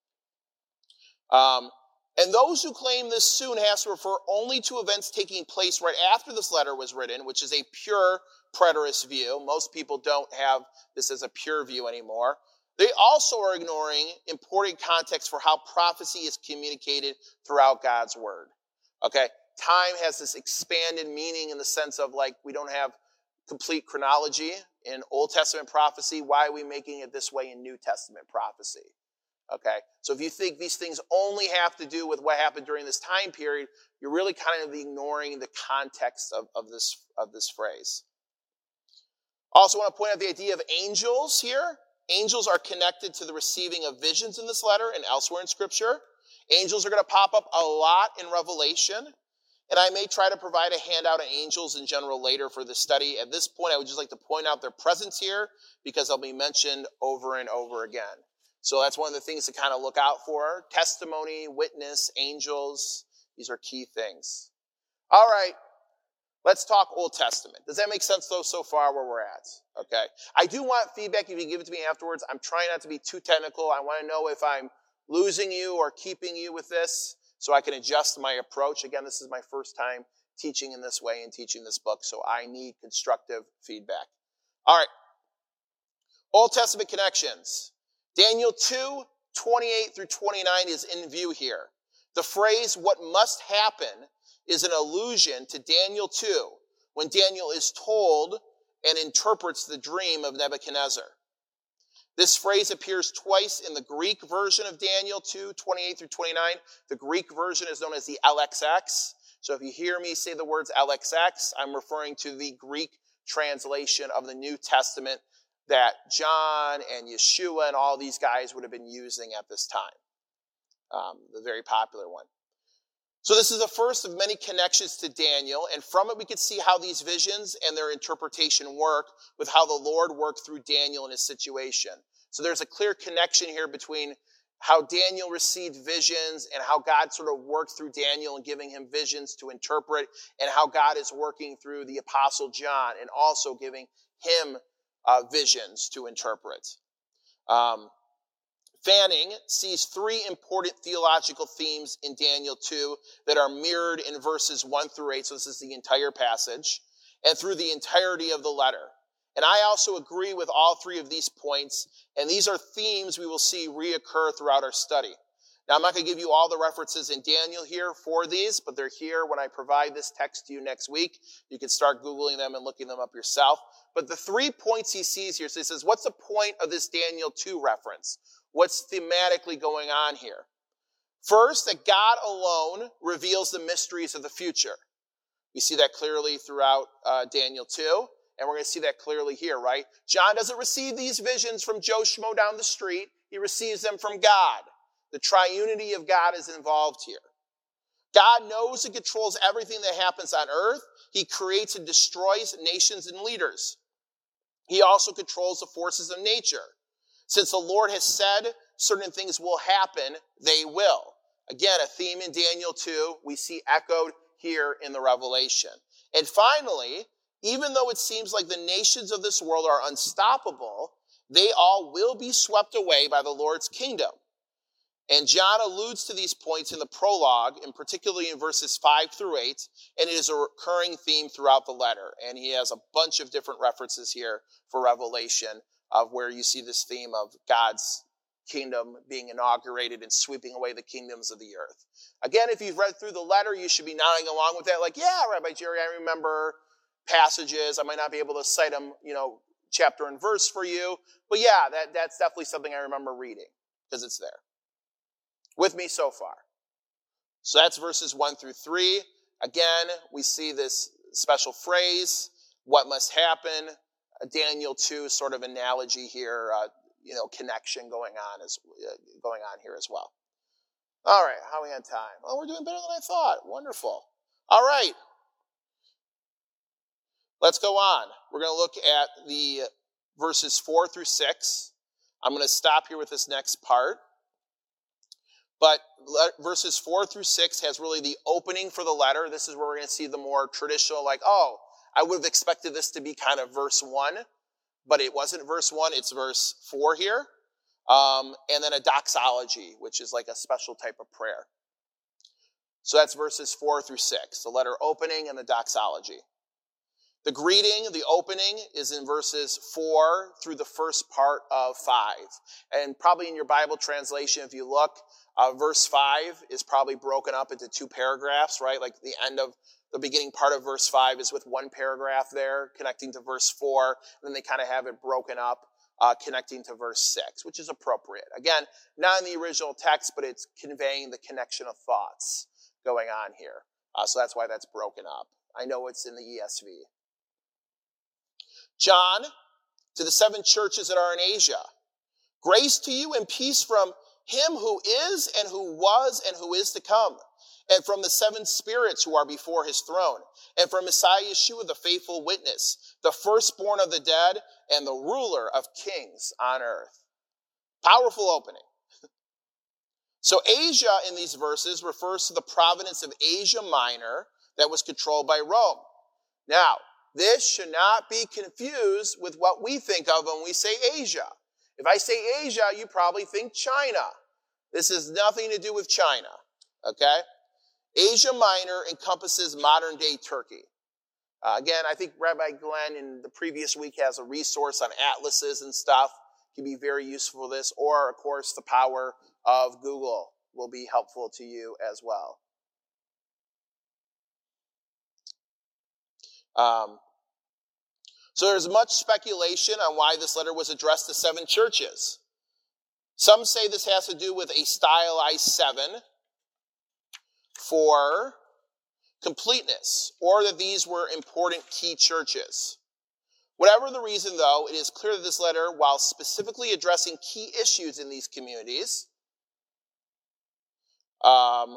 Um, and those who claim this soon has to refer only to events taking place right after this letter was written, which is a pure preterist view. Most people don't have this as a pure view anymore. They also are ignoring important context for how prophecy is communicated throughout God's word. Okay? Time has this expanded meaning in the sense of like we don't have complete chronology in Old Testament prophecy. Why are we making it this way in New Testament prophecy? Okay? So if you think these things only have to do with what happened during this time period, you're really kind of ignoring the context of, of, this, of this phrase. Also want to point out the idea of angels here. Angels are connected to the receiving of visions in this letter and elsewhere in Scripture. Angels are going to pop up a lot in Revelation. And I may try to provide a handout on angels in general later for this study. At this point, I would just like to point out their presence here because they'll be mentioned over and over again. So that's one of the things to kind of look out for. Testimony, witness, angels. These are key things. All right. Let's talk Old Testament. Does that make sense, though, so far where we're at? Okay. I do want feedback if you give it to me afterwards. I'm trying not to be too technical. I want to know if I'm losing you or keeping you with this so I can adjust my approach. Again, this is my first time teaching in this way and teaching this book, so I need constructive feedback. All right. Old Testament connections. Daniel two, twenty-eight through twenty-nine is in view here. The phrase, what must happen, is an allusion to Daniel two, when Daniel is told and interprets the dream of Nebuchadnezzar. This phrase appears twice in the Greek version of Daniel two, twenty-eight through twenty-nine. The Greek version is known as the L X X. So if you hear me say the words L X X, I'm referring to the Greek translation of the New Testament that John and Yeshua and all these guys would have been using at this time. Um, the very popular one. So this is the first of many connections to Daniel, and from it we could see how these visions and their interpretation work with how the Lord worked through Daniel in his situation. So there's a clear connection here between how Daniel received visions and how God sort of worked through Daniel and giving him visions to interpret, and how God is working through the Apostle John and also giving him uh, visions to interpret. Um, Fanning sees three important theological themes in Daniel two that are mirrored in verses one through eight, so this is the entire passage, and through the entirety of the letter. And I also agree with all three of these points, and these are themes we will see reoccur throughout our study. Now, I'm not going to give you all the references in Daniel here for these, but they're here when I provide this text to you next week. You can start Googling them and looking them up yourself. But the three points he sees here, so he says, what's the point of this Daniel two reference? What's thematically going on here? First, that God alone reveals the mysteries of the future. We see that clearly throughout uh, Daniel two, and we're going to see that clearly here, right? John doesn't receive these visions from Joe Schmo down the street. He receives them from God. The triunity of God is involved here. God knows and controls everything that happens on earth. He creates and destroys nations and leaders. He also controls the forces of nature. Since the Lord has said certain things will happen, they will. Again, a theme in Daniel two we see echoed here in the Revelation. And finally, even though it seems like the nations of this world are unstoppable, they all will be swept away by the Lord's kingdom. And John alludes to these points in the prologue, and particularly in verses five through eight, and it is a recurring theme throughout the letter. And he has a bunch of different references here for Revelation of where you see this theme of God's kingdom being inaugurated and sweeping away the kingdoms of the earth. Again, if you've read through the letter, you should be nodding along with that, like, yeah, Rabbi Jerry, I remember passages. I might not be able to cite them, you know, chapter and verse for you, but yeah, that, that's definitely something I remember reading because it's there. With me so far. So that's verses one through three. Again, we see this special phrase, what must happen, a Daniel two sort of analogy here, uh, you know, connection going on as uh, going on here as well. All right, how are we on time? Oh, we're doing better than I thought. Wonderful. All right. Let's go on. We're going to look at the verses four through six. I'm going to stop here with this next part. But verses four through six has really the opening for the letter. This is where we're going to see the more traditional, like, oh, I would have expected this to be kind of verse one, but it wasn't verse one, it's verse four here. Um, and then a doxology, which is like a special type of prayer. So that's verses four through six, the letter opening and the doxology. The greeting, the opening, is in verses four through the first part of five. And probably in your Bible translation, if you look, uh, verse five is probably broken up into two paragraphs, right? Like the end of the beginning part of verse five is with one paragraph there connecting to verse four. And then they kind of have it broken up, uh, connecting to verse six, which is appropriate. Again, not in the original text, but it's conveying the connection of thoughts going on here. Uh, so that's why that's broken up. I know it's in the E S V. John, to the seven churches that are in Asia, grace to you and peace from him who is and who was and who is to come, and from the seven spirits who are before his throne, and from Messiah Yeshua, the faithful witness, the firstborn of the dead, and the ruler of kings on earth. Powerful opening. So Asia in these verses refers to the province of Asia Minor that was controlled by Rome. Now, this should not be confused with what we think of when we say Asia. If I say Asia, you probably think China. This has nothing to do with China, okay? Asia Minor encompasses modern-day Turkey. Uh, again, I think Rabbi Glenn in the previous week has a resource on atlases and stuff. It can be very useful for this. Or, of course, the power of Google will be helpful to you as well. Um, so there's much speculation on why this letter was addressed to seven churches. Some say this has to do with a stylized seven for completeness, or that these were important key churches. Whatever the reason, though, it is clear that this letter, while specifically addressing key issues in these communities, um,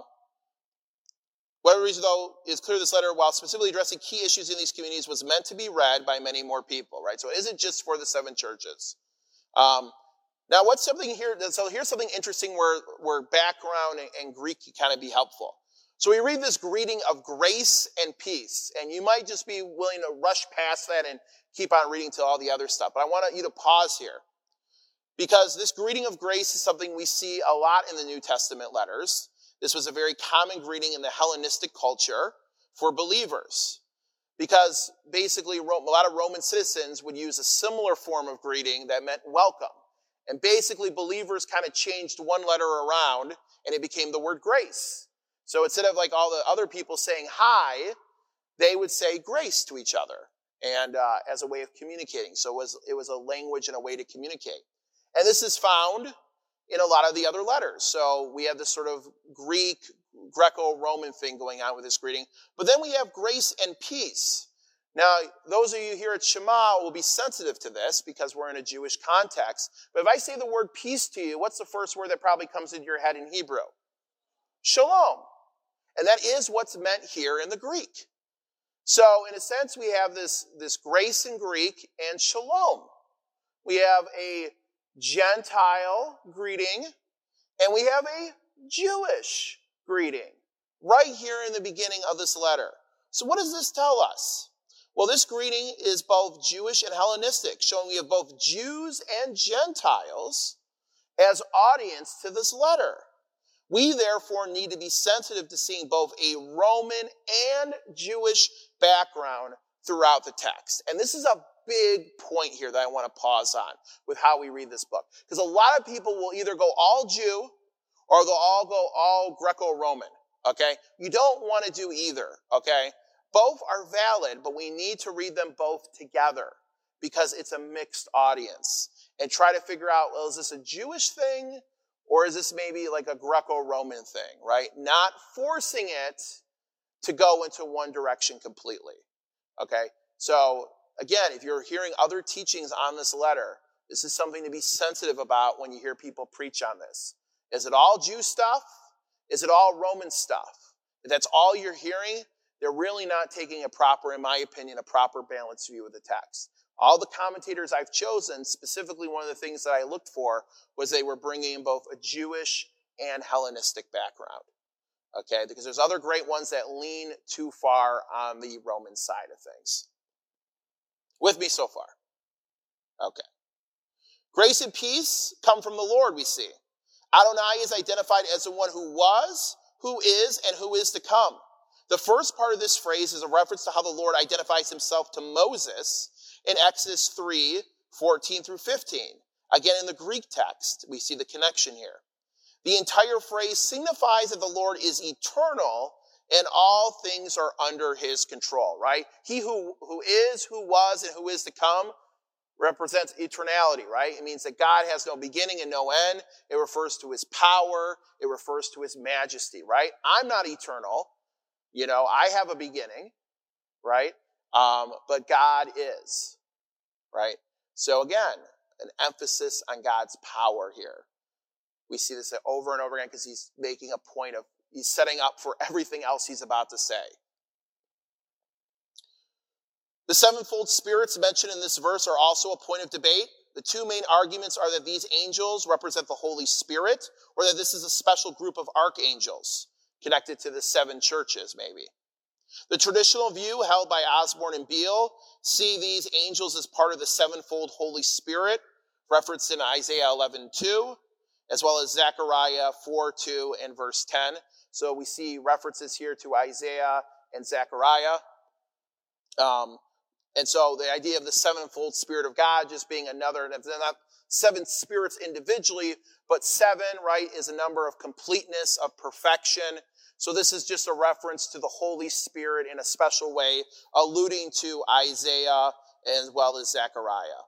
Whatever reason, though, it's clear this letter, while specifically addressing key issues in these communities, was meant to be read by many more people, right? So it isn't just for the seven churches. Um, now, what's something here? So here's something interesting where, where background and, and Greek can kind of be helpful. So we read this greeting of grace and peace, and you might just be willing to rush past that and keep on reading to all the other stuff. But I want you to pause here, because this greeting of grace is something we see a lot in the New Testament letters. This was a very common greeting in the Hellenistic culture for believers, because basically a lot of Roman citizens would use a similar form of greeting that meant welcome. And basically believers kind of changed one letter around and it became the word grace. So instead of like all the other people saying hi, they would say grace to each other, and uh, as a way of communicating. So it was, it was a language and a way to communicate. And this is found in a lot of the other letters. So we have this sort of Greek, Greco-Roman thing going on with this greeting. But then we have grace and peace. Now, those of you here at Shema will be sensitive to this because we're in a Jewish context. But if I say the word peace to you, what's the first word that probably comes into your head in Hebrew? Shalom. And that is what's meant here in the Greek. So in a sense, we have this, this grace in Greek and shalom. We have a Gentile greeting, and we have a Jewish greeting right here in the beginning of this letter. So what does this tell us? Well, this greeting is both Jewish and Hellenistic, showing we have both Jews and Gentiles as audience to this letter. We therefore need to be sensitive to seeing both a Roman and Jewish background throughout the text. And this is a big point here that I want to pause on with how we read this book. Because a lot of people will either go all Jew or they'll all go all Greco-Roman, okay? You don't want to do either, okay? Both are valid, but we need to read them both together because it's a mixed audience. And try to figure out, well, is this a Jewish thing or is this maybe like a Greco-Roman thing, right? Not forcing it to go into one direction completely, okay? So again, if you're hearing other teachings on this letter, this is something to be sensitive about when you hear people preach on this. Is it all Jew stuff? Is it all Roman stuff? If that's all you're hearing, they're really not taking a proper, in my opinion, a proper balanced view of the text. All the commentators I've chosen, specifically one of the things that I looked for was they were bringing in both a Jewish and Hellenistic background. Okay, because there's other great ones that lean too far on the Roman side of things. With me so far? Okay. Grace and peace come from the Lord, we see. Adonai is identified as the one who was, who is, and who is to come. The first part of this phrase is a reference to how the Lord identifies himself to Moses in Exodus three, fourteen through fifteen. Again, in the Greek text, we see the connection here. The entire phrase signifies that the Lord is eternal and all things are under his control, right? He who, who is, who was, and who is to come represents eternality, right? It means that God has no beginning and no end. It refers to his power. It refers to his majesty, right? I'm not eternal. You know, I have a beginning, right? Um, but God is, right? So again, an emphasis on God's power here. We see this over and over again because he's making a point of, he's setting up for everything else he's about to say. The sevenfold spirits mentioned in this verse are also a point of debate. The two main arguments are that these angels represent the Holy Spirit, or that this is a special group of archangels connected to the seven churches, maybe. The traditional view held by Osborne and Beale see these angels as part of the sevenfold Holy Spirit, referenced in Isaiah eleven two, as well as Zechariah four two and verse ten. So we see references here to Isaiah and Zechariah. Um, and so the idea of the sevenfold Spirit of God just being another, not seven spirits individually, but seven, right, is a number of completeness, of perfection. So this is just a reference to the Holy Spirit in a special way, alluding to Isaiah as well as Zechariah.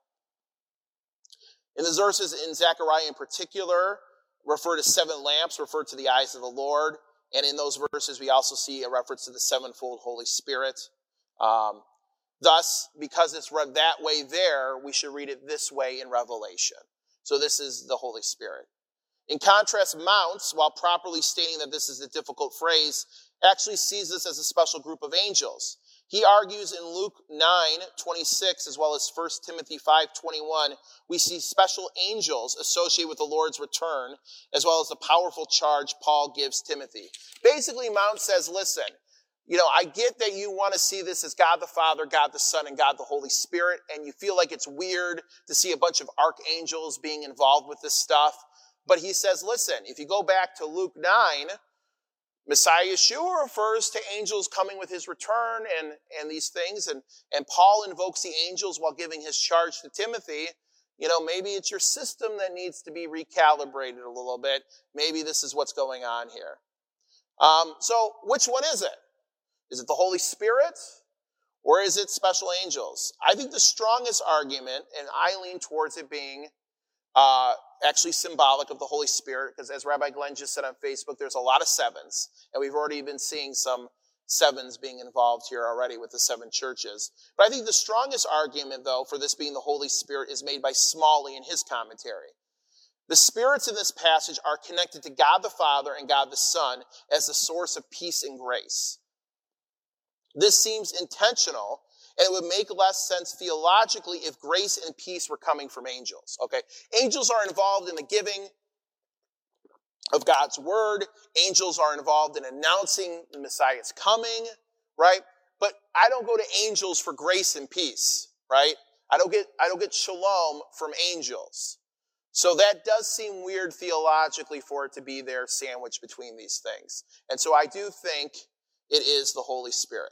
In the verses in Zechariah in particular, refer to seven lamps, refer to the eyes of the Lord. And in those verses, we also see a reference to the sevenfold Holy Spirit. Um, thus, because it's read that way there, we should read it this way in Revelation. So this is the Holy Spirit. In contrast, Mounce, while properly stating that this is a difficult phrase, actually sees this as a special group of angels. He argues in Luke nine twenty-six, as well as First Timothy five twenty-one, we see special angels associated with the Lord's return, as well as the powerful charge Paul gives Timothy. Basically, Mounce says, listen, you know, I get that you want to see this as God the Father, God the Son, and God the Holy Spirit, and you feel like it's weird to see a bunch of archangels being involved with this stuff. But he says, listen, if you go back to Luke nine, Messiah Yeshua refers to angels coming with his return and, and these things. And, and Paul invokes the angels while giving his charge to Timothy. You know, maybe it's your system that needs to be recalibrated a little bit. Maybe this is what's going on here. Um, so which one is it? Is it the Holy Spirit or is it special angels? I think the strongest argument, and I lean towards it being Uh, actually symbolic of the Holy Spirit, because as Rabbi Glenn just said on Facebook, there's a lot of sevens, and we've already been seeing some sevens being involved here already with the seven churches. But I think the strongest argument, though, for this being the Holy Spirit is made by Smalley in his commentary. The spirits in this passage are connected to God the Father and God the Son as the source of peace and grace. This seems intentional, and it would make less sense theologically if grace and peace were coming from angels, okay? Angels are involved in the giving of God's word. Angels are involved in announcing the Messiah's coming, right? But I don't go to angels for grace and peace, right? I don't get, I don't get shalom from angels. So that does seem weird theologically for it to be there sandwiched between these things. And so I do think it is the Holy Spirit.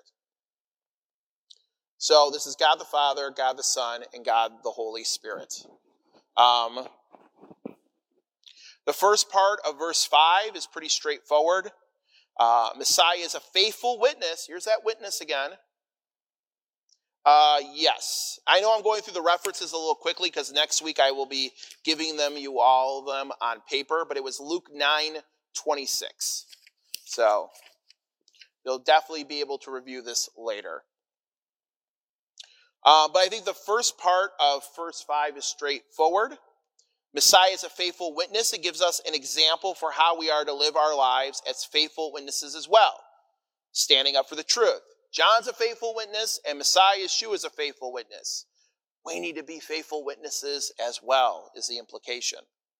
So this is God the Father, God the Son, and God the Holy Spirit. Um, the first part of verse five is pretty straightforward. Uh, Messiah is a faithful witness. Here's that witness again. Uh, yes. I know I'm going through the references a little quickly because next week I will be giving them you all of them on paper, but it was Luke nine twenty-six. So you'll definitely be able to review this later. Uh, but I think the first part of verse five is straightforward. Messiah is a faithful witness. It gives us an example for how we are to live our lives as faithful witnesses as well, standing up for the truth. John's a faithful witness, and Messiah Yeshua is a faithful witness. We need to be faithful witnesses as well, is the implication.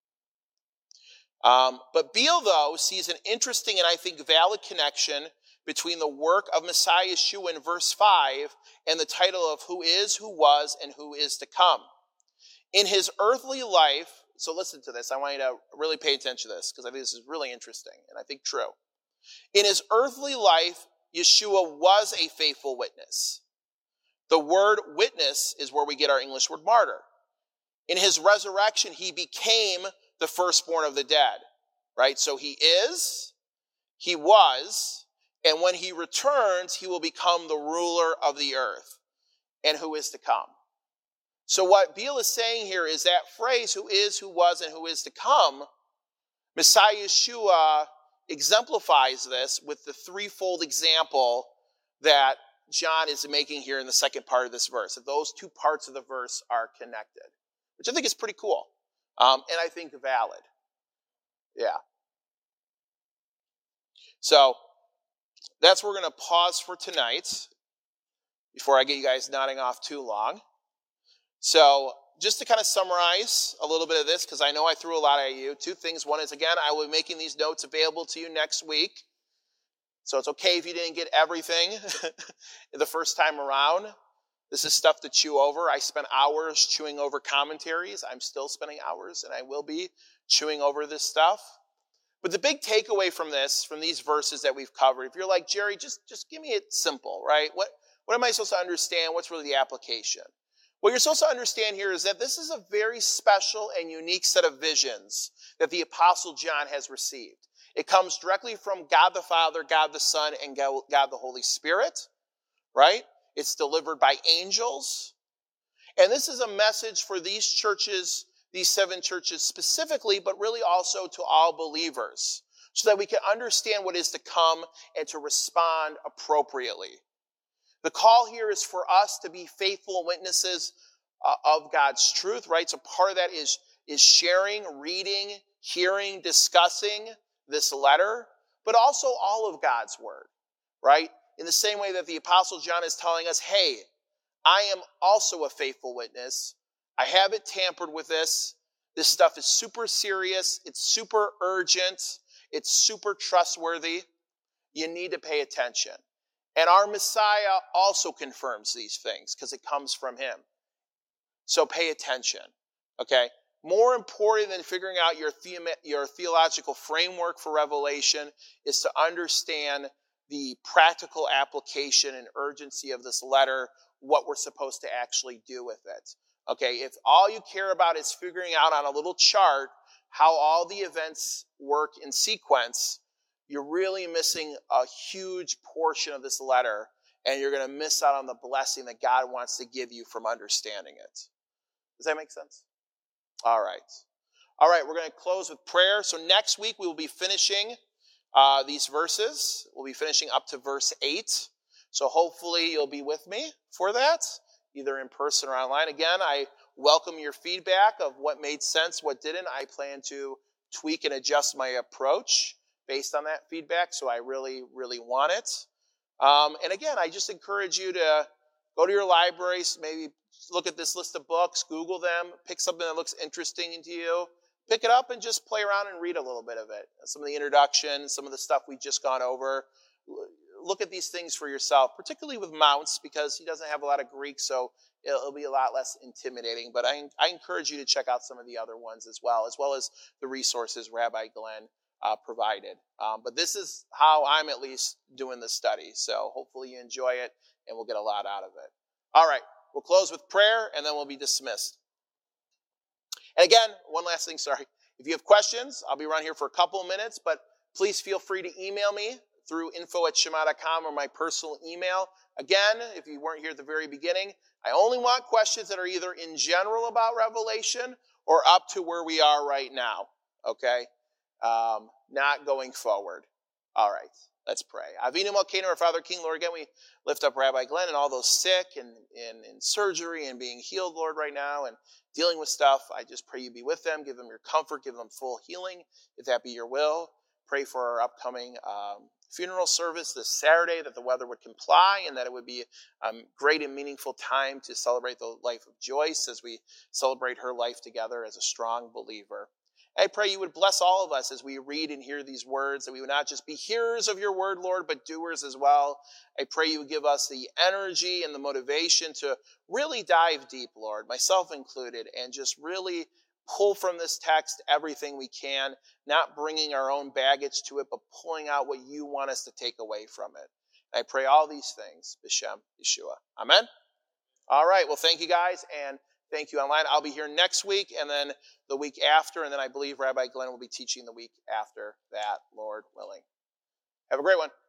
Um, but Beale, though, sees an interesting and I think valid connection between the work of Messiah Yeshua in verse five and the title of Who Is, Who Was, and Who Is to Come. In his earthly life, so listen to this, I want you to really pay attention to this, because I think this is really interesting, and I think true. In his earthly life, Yeshua was a faithful witness. The word witness is where we get our English word martyr. In his resurrection, he became the firstborn of the dead, right? So he is, he was, and when he returns, he will become the ruler of the earth and who is to come. So what Beale is saying here is that phrase, who is, who was, and who is to come, Messiah Yeshua exemplifies this with the threefold example that John is making here in the second part of this verse. That those two parts of the verse are connected, which I think is pretty cool, um, and I think valid. Yeah. So that's where we're going to pause for tonight before I get you guys nodding off too long. So just to kind of summarize a little bit of this, because I know I threw a lot at you. Two things. One is, again, I will be making these notes available to you next week. So it's okay if you didn't get everything the first time around. This is stuff to chew over. I spent hours chewing over commentaries. I'm still spending hours, and I will be chewing over this stuff. But the big takeaway from this, from these verses that we've covered, if you're like, Jerry, just, just give me it simple, right? What, what am I supposed to understand? What's really the application? What you're supposed to understand here is that this is a very special and unique set of visions that the Apostle John has received. It comes directly from God the Father, God the Son, and God the Holy Spirit, right? It's delivered by angels. And this is a message for these churches, these seven churches specifically, but really also to all believers, so that we can understand what is to come and to respond appropriately. The call here is for us to be faithful witnesses uh, of God's truth, right? So part of that is, is sharing, reading, hearing, discussing this letter, but also all of God's word, right? In the same way that the Apostle John is telling us, hey, I am also a faithful witness. I haven't tampered with this. This stuff is super serious. It's super urgent. It's super trustworthy. You need to pay attention. And our Messiah also confirms these things because it comes from him. So pay attention, okay? More important than figuring out your, the- your theological framework for Revelation is to understand the practical application and urgency of this letter, what we're supposed to actually do with it. Okay, if all you care about is figuring out on a little chart how all the events work in sequence, you're really missing a huge portion of this letter, and you're going to miss out on the blessing that God wants to give you from understanding it. Does that make sense? All right. All right, we're going to close with prayer. So next week we will be finishing uh, these verses. We'll be finishing up to verse eight. So hopefully you'll be with me for that, either in person or online. Again, I welcome your feedback of what made sense, what didn't. I plan to tweak and adjust my approach based on that feedback, so I really, really want it. Um, and again, I just encourage you to go to your libraries, maybe look at this list of books, Google them, pick something that looks interesting to you, pick it up and just play around and read a little bit of it. Some of the introduction, some of the stuff we've just gone over. Look at these things for yourself, particularly with Mounts, because he doesn't have a lot of Greek, so it'll, it'll be a lot less intimidating. But I, I encourage you to check out some of the other ones as well, as well as the resources Rabbi Glenn Uh, provided. Um, but this is how I'm at least doing the study. So hopefully you enjoy it and we'll get a lot out of it. All right, we'll close with prayer and then we'll be dismissed. And again, one last thing, sorry. If you have questions, I'll be around here for a couple of minutes, but please feel free to email me through info at shema dot com or my personal email. Again, if you weren't here at the very beginning, I only want questions that are either in general about Revelation or up to where we are right now, okay? Um, not going forward. All right, let's pray. Avinu Malkeinu, our Father King, Lord, again, we lift up Rabbi Glenn and all those sick and in, in surgery and being healed, Lord, right now, and dealing with stuff. I just pray you be with them, give them your comfort, give them full healing, if that be your will. Pray for our upcoming um, funeral service this Saturday, that the weather would comply and that it would be a um, great and meaningful time to celebrate the life of Joyce as we celebrate her life together as a strong believer. I pray you would bless all of us as we read and hear these words, that we would not just be hearers of your word, Lord, but doers as well. I pray you would give us the energy and the motivation to really dive deep, Lord, myself included, and just really pull from this text everything we can, not bringing our own baggage to it, but pulling out what you want us to take away from it. I pray all these things, B'Shem Yeshua. Amen? All right, well, thank you guys, and thank you online. I'll be here next week, and then the week after, and then I believe Rabbi Glenn will be teaching the week after that, Lord willing. Have a great one.